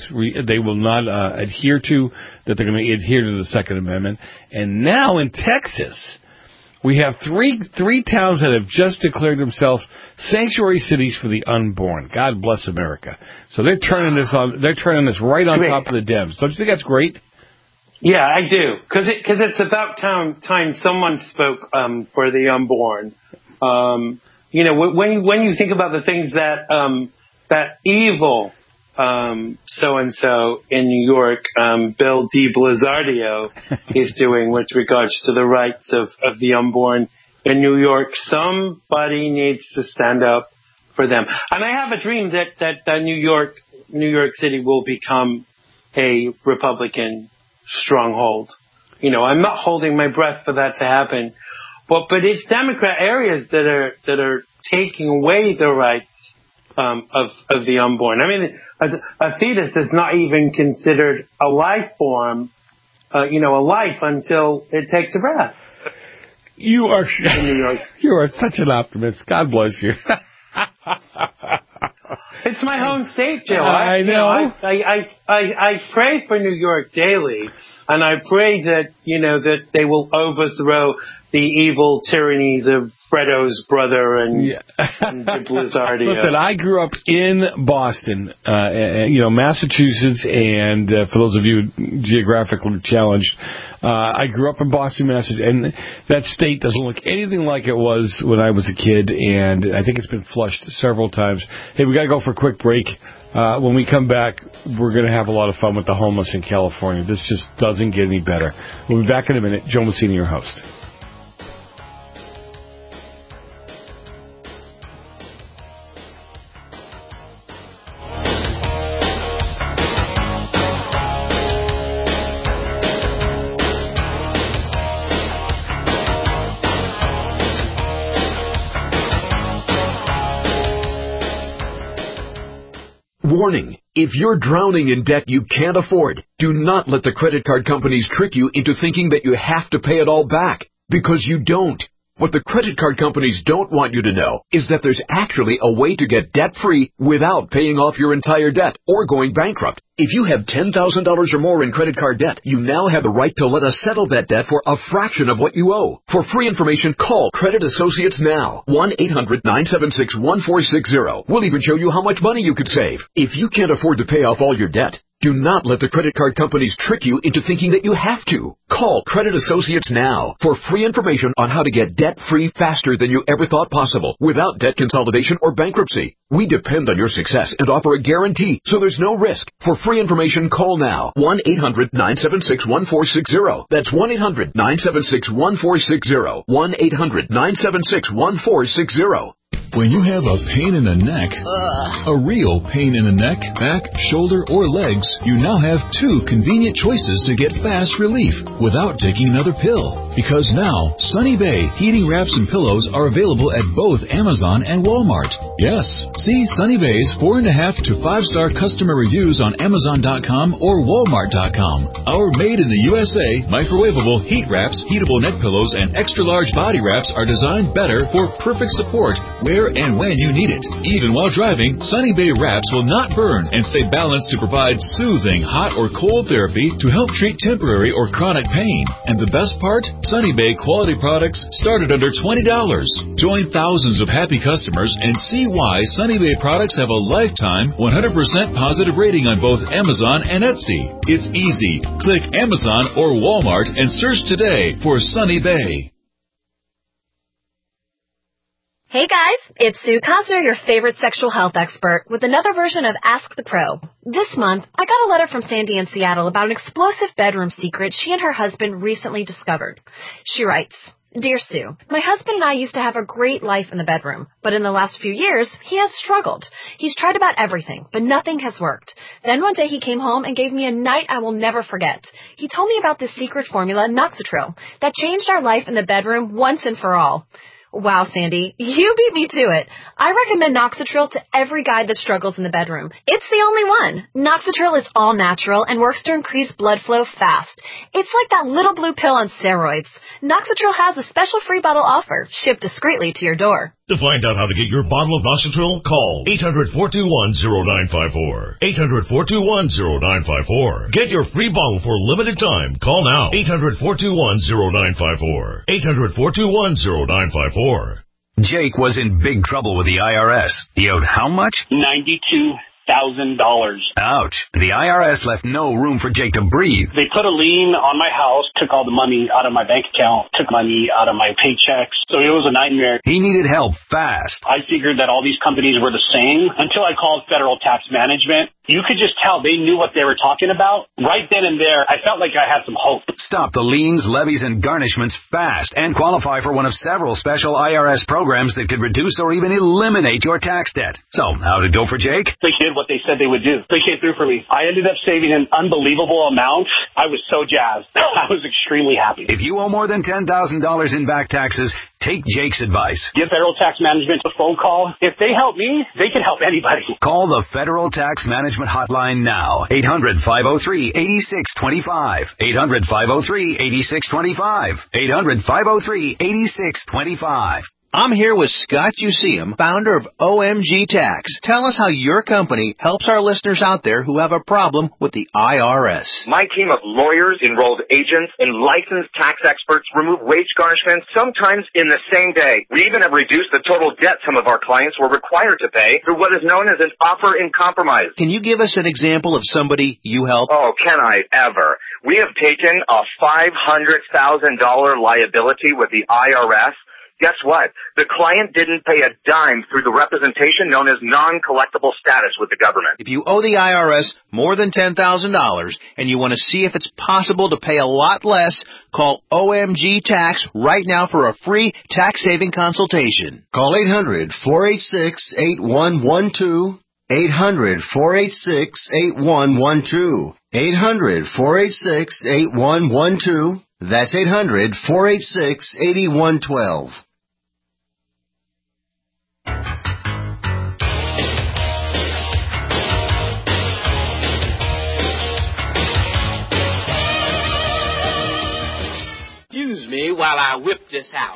Speaker 8: adhere to, that they're going to adhere to the Second Amendment. And now in Texas, we have three towns that have just declared themselves sanctuary cities for the unborn. God bless America. So they're turning this right on top of the Dems. Don't you think that's great?
Speaker 17: Yeah, I do. Because it's about time someone spoke for the unborn. When you think about the things that evil so-and-so in New York, Bill de Blasardio, is doing with regards to the rights of the unborn in New York. Somebody needs to stand up for them. And I have a dream that New York City will become a Republican stronghold. I'm not holding my breath for that to happen. But it's Democrat areas that are taking away the rights of the unborn. I mean, a fetus is not even considered a life form, a life until it takes a breath.
Speaker 8: You are such an optimist. God bless you.
Speaker 17: It's my home state, Joe.
Speaker 8: I know.
Speaker 17: I pray for New York daily, and I pray that they will overthrow the evil tyrannies of Fredo's brother and de Blasardio.
Speaker 8: Listen, I grew up in Boston, Massachusetts, and for those of you geographically challenged, I grew up in Boston, Massachusetts, and that state doesn't look anything like it was when I was a kid, and I think it's been flushed several times. Hey, we got to go for a quick break. When we come back, we're going to have a lot of fun with the homeless in California. This just doesn't get any better. We'll be back in a minute. Joe Messina, your host.
Speaker 13: Warning. If you're drowning in debt you can't afford, do not let the credit card companies trick you into thinking that you have to pay it all back, because you don't. What the credit card companies don't want you to know is that there's actually a way to get debt-free without paying off your entire debt or going bankrupt. If you have $10,000 or more in credit card debt, you now have the right to let us settle that debt for a fraction of what you owe. For free information, call Credit Associates now. 1-800-976-1460. We'll even show you how much money you could save. If you can't afford to pay off all your debt, do not let the credit card companies trick you into thinking that you have to. Call Credit Associates now for free information on how to get debt-free faster than you ever thought possible without debt consolidation or bankruptcy. We depend on your success and offer a guarantee, so there's no risk. For free information, call now. 1-800-976-1460. That's 1-800-976-1460. 1-800-976-1460.
Speaker 12: When you have a pain in the neck, a real pain in the neck, back, shoulder, or legs, you now have two convenient choices to get fast relief without taking another pill. Because now, Sunny Bay heating wraps and pillows are available at both Amazon and Walmart. Yes, see Sunny Bay's 4.5 to 5-star customer reviews on Amazon.com or Walmart.com. Our made in the USA microwavable heat wraps, heatable neck pillows, and extra large body wraps are designed better for perfect support where and when you need it. Even while driving, Sunny Bay wraps will not burn and stay balanced to provide soothing hot or cold therapy to help treat temporary or chronic pain. And the best part? Sunny Bay quality products start at under $20. Join thousands of happy customers and see why Sunny Bay products have a lifetime 100% positive rating on both Amazon and Etsy. It's easy. Click Amazon or Walmart and search today for Sunny Bay.
Speaker 3: Hey guys, it's Sue Cosner, your favorite sexual health expert, with another version of Ask the Pro. This month, I got a letter from Sandy in Seattle about an explosive bedroom secret she and her husband recently discovered. She writes, Dear Sue, my husband and I used to have a great life in the bedroom, but in the last few years, he has struggled. He's tried about everything, but nothing has worked. Then one day he came home and gave me a night I will never forget. He told me about this secret formula, Noxatril, that changed our life in the bedroom once and for all. Wow, Sandy, you beat me to it. I recommend Noxatril to every guy that struggles in the bedroom. It's the only one. Noxatril is all natural and works to increase blood flow fast. It's like that little blue pill on steroids. Noxatril has a special free bottle offer, shipped discreetly to your door.
Speaker 4: To find out how to get your bottle of Noxatril, call 800-421-0954. 800-421-0954. Get your free bottle for a limited time. Call now. 800-421-0954. 800-421-0954.
Speaker 9: Jake was in big trouble with the IRS. He owed how much?
Speaker 10: $92,000.
Speaker 9: Ouch. The IRS left no room for Jake to breathe.
Speaker 10: They put a lien on my house, took all the money out of my bank account, took money out of my paychecks. So it was a nightmare.
Speaker 9: He needed help fast.
Speaker 10: I figured that all these companies were the same until I called Federal Tax Management. You could just tell they knew what they were talking about. Right then and there, I felt like I had some hope.
Speaker 9: Stop the liens, levies, and garnishments fast and qualify for one of several special IRS programs that could reduce or even eliminate your tax debt. So, how'd it go for Jake?
Speaker 10: They did what they said they would do. They came through for me. I ended up saving an unbelievable amount. I was so jazzed. I was extremely happy.
Speaker 9: If you owe more than $10,000 in back taxes, take Jake's advice.
Speaker 10: Give Federal Tax Management a phone call. If they help me, they can help anybody.
Speaker 9: Call the Federal Tax Management hotline now. 800-503-8625. 800-503-8625. 800-503-8625.
Speaker 23: I'm here with Scott Useum, founder of OMG Tax. Tell us how your company helps our listeners out there who have a problem with the IRS.
Speaker 24: My team of lawyers, enrolled agents, and licensed tax experts remove wage garnishments sometimes in the same day. We even have reduced the total debt some of our clients were required to pay through what is known as an offer in compromise.
Speaker 23: Can you give us an example of somebody you help?
Speaker 24: Oh, can I ever? We have taken a $500,000 liability with the IRS. Guess what? The client didn't pay a dime through the representation known as non-collectible status with the government.
Speaker 23: If you owe the IRS more than $10,000 and you want to see if it's possible to pay a lot less, call OMG Tax right now for a free tax-saving consultation.
Speaker 25: Call 800-486-8112. 800-486-8112. 800-486-8112. That's 800-486-8112.
Speaker 26: Excuse me while I whip this out.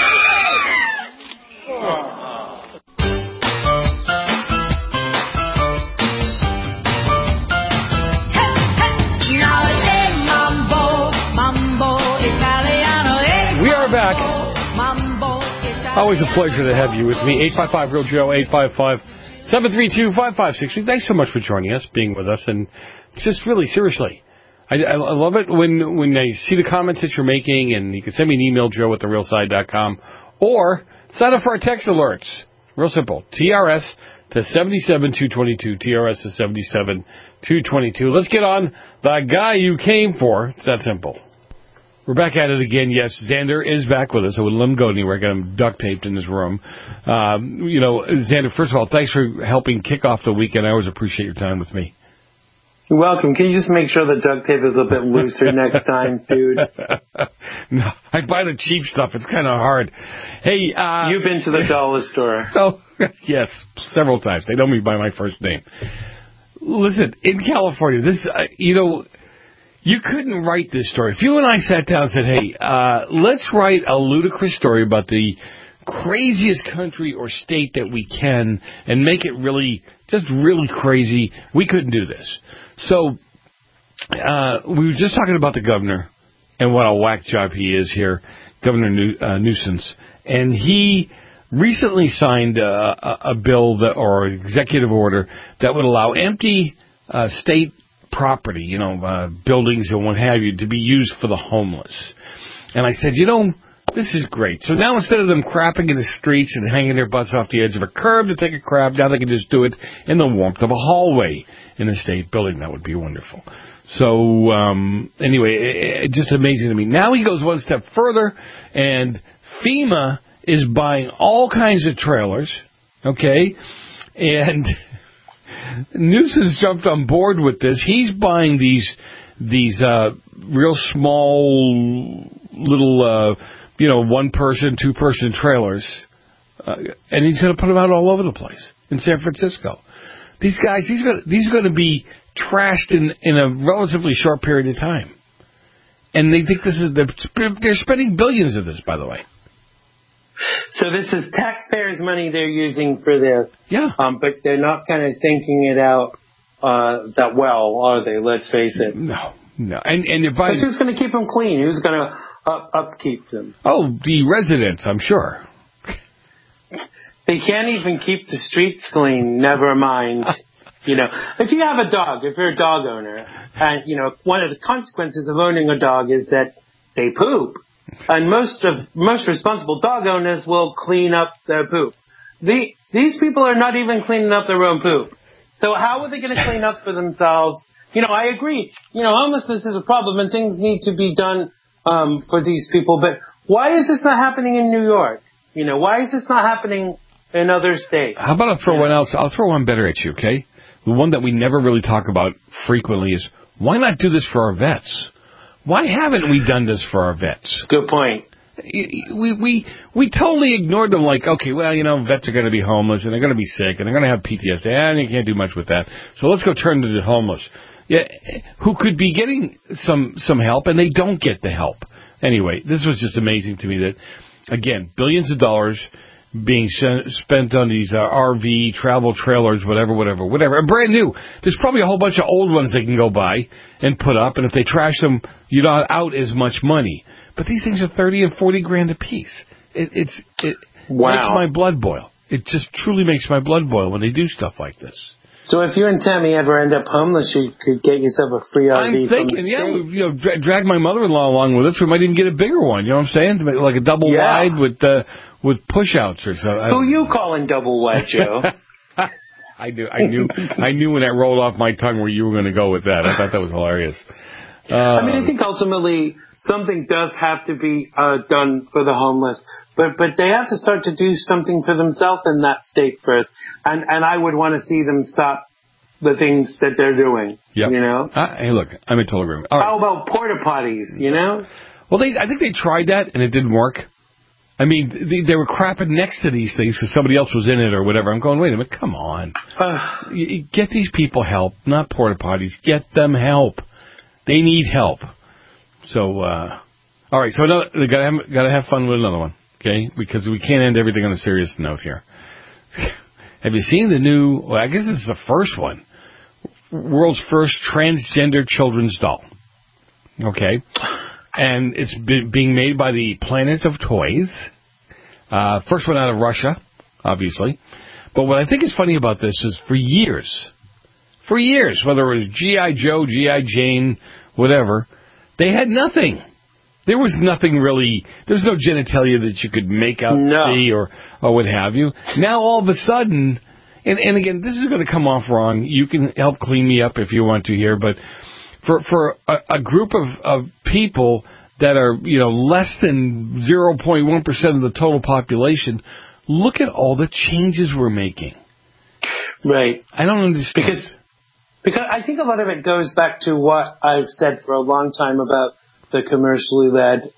Speaker 8: We are back. Always a pleasure to have you with me. 855-REAL-JOE, 855-732-5563. Thanks so much for joining us, being with us, and just really, seriously, I love it when I see the comments that you're making, and you can send me an email, joe@therealside.com, or sign up for our text alerts. Real simple. TRS to 77222. TRS to 77222. Let's get on the guy you came for. It's that simple. We're back at it again. Yes, Xander is back with us. I wouldn't let him go anywhere. I got him duct taped in his room. Xander, first of all, thanks for helping kick off the weekend. I always appreciate your time with me.
Speaker 17: You're welcome. Can you just make sure the duct tape is a bit looser next time, dude?
Speaker 8: No, I buy the cheap stuff. It's kind of hard. Hey,
Speaker 17: you've been to the dollar store.
Speaker 8: Oh, yes, several times. They know me by my first name. Listen, in California, you couldn't write this story. If you and I sat down and said, hey, let's write a ludicrous story about the craziest country or state that we can and make it really crazy, we couldn't do this. So we were just talking about the governor and what a whack job he is here, Governor Newsom. And he recently signed a bill or executive order that would allow empty state property, buildings and what have you, to be used for the homeless. And I said, this is great. So now instead of them crapping in the streets and hanging their butts off the edge of a curb to take a crap, now they can just do it in the warmth of a hallway in a state building. That would be wonderful. So anyway, just amazing to me. Now he goes one step further, and FEMA is buying all kinds of trailers, okay? And Newsom's jumped on board with this. He's buying these real small little, one-person, two-person trailers, and he's going to put them out all over the place in San Francisco. These guys, these are going to be trashed in a relatively short period of time. And they think they're spending billions of this, by the way.
Speaker 17: So this is taxpayers' money they're using for this.
Speaker 8: Yeah.
Speaker 17: But they're not kind of thinking it out that well, are they? Let's face it.
Speaker 8: No. And if I...
Speaker 17: Who's going to keep them clean? Who's going to upkeep them?
Speaker 8: Oh, the residents, I'm sure.
Speaker 17: They can't even keep the streets clean, never mind. If you have a dog, if you're a dog owner, and, one of the consequences of owning a dog is that they poop. And most responsible dog owners will clean up their poop. These people are not even cleaning up their own poop. So how are they going to clean up for themselves? I agree. Homelessness is a problem and things need to be done for these people. But why is this not happening in New York? Why is this not happening in other states?
Speaker 8: How about I throw one else? I'll throw one better at you, okay? The one that we never really talk about frequently is, why not do this for our vets? Why haven't we done this for our vets?
Speaker 17: Good point.
Speaker 8: We totally ignored them like, okay, well, vets are going to be homeless and they're going to be sick and they're going to have PTSD and you can't do much with that. So let's go turn to the homeless. Yeah, who could be getting some help and they don't get the help. Anyway, this was just amazing to me that, again, billions of dollars being spent on these RV, travel trailers, whatever, and brand new. There's probably a whole bunch of old ones they can go buy and put up, and if they trash them, you're not out as much money. But these things are $30 and $40 a piece. It makes my blood boil. It just truly makes my blood boil when they do stuff like this.
Speaker 17: So if you and Tammy ever end up homeless, you could get yourself a free RV.
Speaker 8: I'm thinking, drag my mother-in-law along with us. We might even get a bigger one. You know what I'm saying? Like a double wide with push-outs or something.
Speaker 17: Who you calling double wide, Joe?
Speaker 8: I knew when that rolled off my tongue where you were going to go with that. I thought that was hilarious.
Speaker 17: I think ultimately something does have to be done for the homeless, but they have to start to do something for themselves in that state first. And I would want to see them stop the things that they're doing.
Speaker 8: Yep. Hey, look, I'm in total agreement. All right.
Speaker 17: How about porta potties?
Speaker 8: Well, I think they tried that and it didn't work. I mean, they were crapping next to these things because somebody else was in it or whatever. I'm going, wait a minute, come on. Get these people help, not porta potties. Get them help. They need help. So, all right. So they gotta have fun with another one, okay? Because we can't end everything on a serious note here. Have you seen the new? Well, I guess it's the first one. World's first transgender children's doll. Okay, and it's being made by the Planet of Toys. First one out of Russia, obviously. But what I think is funny about this is for years, whether it was G.I. Joe, G.I. Jane, whatever, they had nothing. There was nothing really. There's no genitalia that you could make out see or what have you. Now all of a sudden, and again, this is going to come off wrong. You can help clean me up if you want to here, but for a group of people that are less than 0.1% of the total population, look at all the changes we're making.
Speaker 17: Right.
Speaker 8: I don't understand.
Speaker 17: Because I think a lot of it goes back to what I've said for a long time about the commercially led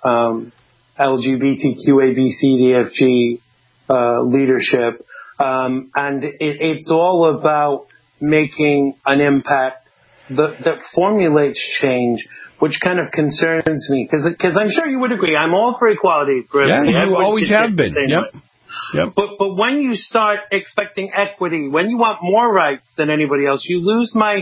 Speaker 17: LGBTQABCDFG leadership. And it's all about making an impact that formulates change, which kind of concerns me. Because I'm sure you would agree, I'm all for equality.
Speaker 8: You always have been. Yep.
Speaker 17: But when you start expecting equity, when you want more rights than anybody else, you lose my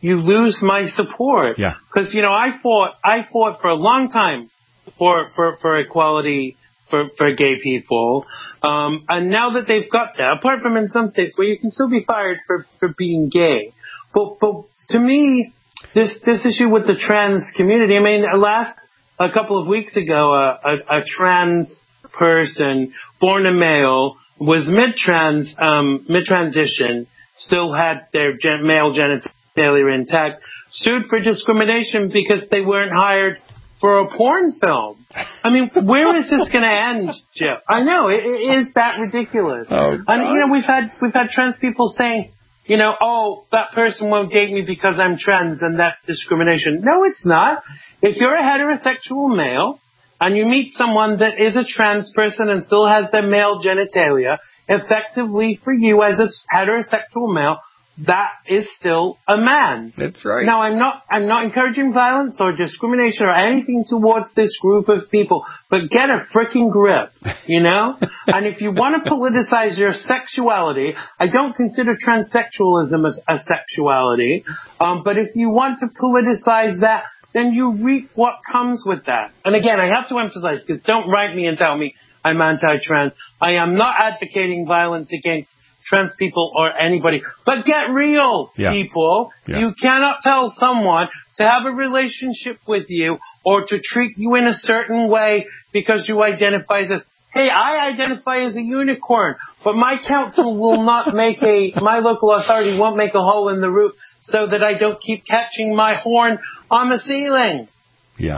Speaker 17: you lose my support.
Speaker 8: Yeah.
Speaker 17: Because, you know, I fought for a long time for equality for gay people. And now that they've got that, apart from in some states where you can still be fired for being gay. But to me, this issue with the trans community, I mean, a couple of weeks ago, a trans person born a male was mid-transition, still had their male genitalia intact, sued for discrimination because they weren't hired for a porn film. I mean, where is this going to end, Jeff? I know, it is that ridiculous.
Speaker 8: Oh,
Speaker 17: and, you know, we've had trans people saying, you know, oh, that person won't date me because I'm trans and that's discrimination. No, it's not. If you're a heterosexual male and you meet someone that is a trans person and still has their male genitalia, effectively for you as a heterosexual male, that is still a man.
Speaker 8: That's right.
Speaker 17: Now, I'm not encouraging violence or discrimination or anything towards this group of people, but get a freaking grip, you know? And if you want to politicize your sexuality, I don't consider transsexualism as a sexuality, but if you want to politicize that, then you reap what comes with that. And again, I have to emphasize, because don't write me and tell me I'm anti-trans. I am not advocating violence against trans people or anybody. But get real, people. Yeah. You cannot tell someone to have a relationship with you or to treat you in a certain way because you identify as, hey, I identify as a unicorn, but my council will not my local authority won't make a hole in the roof so that I don't keep catching my horn on the ceiling.
Speaker 8: Yeah.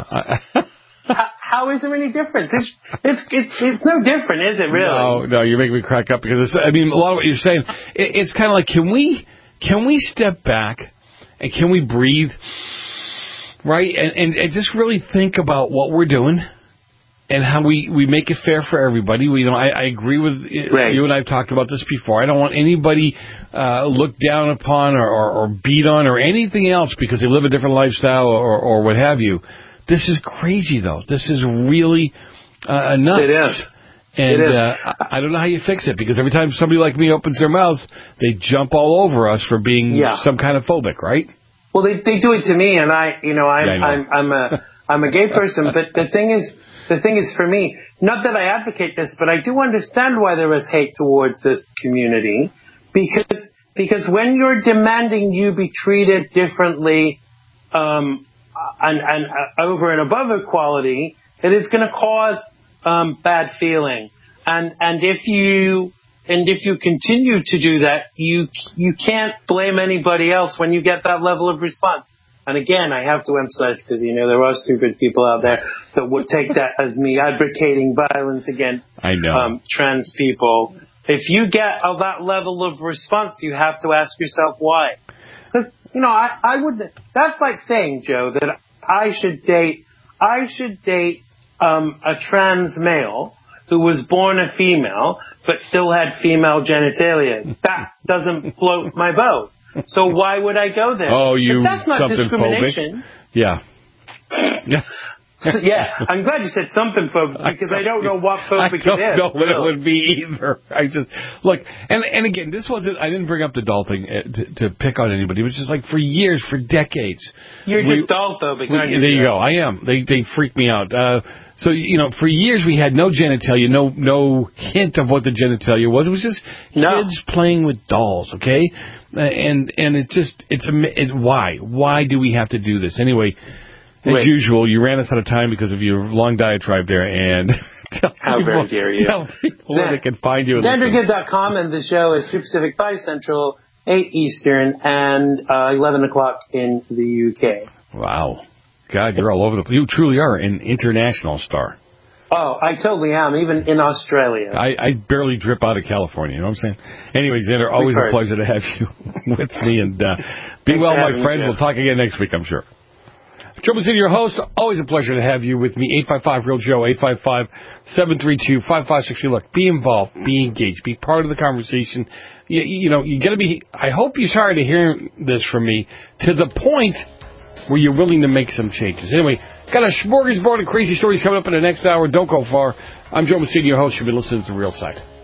Speaker 17: How is there any difference? It's no different, is it really?
Speaker 8: No, you're making me crack up because a lot of what you're saying, it's kind of like, can we step back and can we breathe, right? And just really think about what we're doing and how we make it fair for everybody. I agree with you and I've talked about this before. I don't want anybody looked down upon or beat on or anything else because they live a different lifestyle or what have you. This is crazy, though. This is really nuts.
Speaker 17: It is.
Speaker 8: And I don't know how you fix it, because every time somebody like me opens their mouths, they jump all over us for being some kind of phobic, right?
Speaker 17: Well, they do it to me, and I'm a gay person, but the thing is for me, not that I advocate this, but I do understand why there is hate towards this community, because when you're demanding you be treated differently, and over and above equality, it is going to cause bad feeling. And if you continue to do that, you can't blame anybody else when you get that level of response. And again, I have to emphasize, because there are stupid people out there that would take that as me advocating violence against trans people. If you get that level of response, you have to ask yourself why. Because I wouldn't. That's like saying, Joe, that I should date a trans male who was born a female but still had female genitalia. That doesn't float my boat. So why would I go there?
Speaker 8: Oh,
Speaker 17: but that's not discrimination.
Speaker 8: Phobic. Yeah.
Speaker 17: Yeah, I'm glad you said something phobic, because I don't know what phobic it is.
Speaker 8: I don't know what it would be either. I just, look, and again, this wasn't, I didn't bring up the doll thing to pick on anybody. It was just like for years, for decades.
Speaker 17: You're just doll phobic, aren't you?
Speaker 8: There you go, I am. They freak me out. So, for years we had no genitalia, no hint of what the genitalia was. It was just kids playing with dolls, okay? And why? Why do we have to do this? Anyway, as usual, you ran us out of time because of your long diatribe there, and
Speaker 17: how very dare you.
Speaker 8: Tell people where they can find you.
Speaker 17: XanderGood.com, and the show is 3 Pacific, 5 Central, 8 Eastern, and 11 o'clock in the UK.
Speaker 8: Wow. God, you're all over the place. You truly are an international star.
Speaker 17: Oh, I totally am, even in Australia.
Speaker 8: I barely drip out of California, you know what I'm saying? Anyway, Xander, always a pleasure to have you with me, and be well, my friend. We'll talk again next week, I'm sure. Joe Mazzini, your host. Always a pleasure to have you with me. 855-REAL-JOE, 855-732-5560. Look, be involved, be engaged, be part of the conversation. You got to be, I hope you're sorry to hear this from me, to the point where you're willing to make some changes. Anyway, got a smorgasbord of crazy stories coming up in the next hour. Don't go far. I'm Joe Mazzini, your host. You've been listening to The Real Side.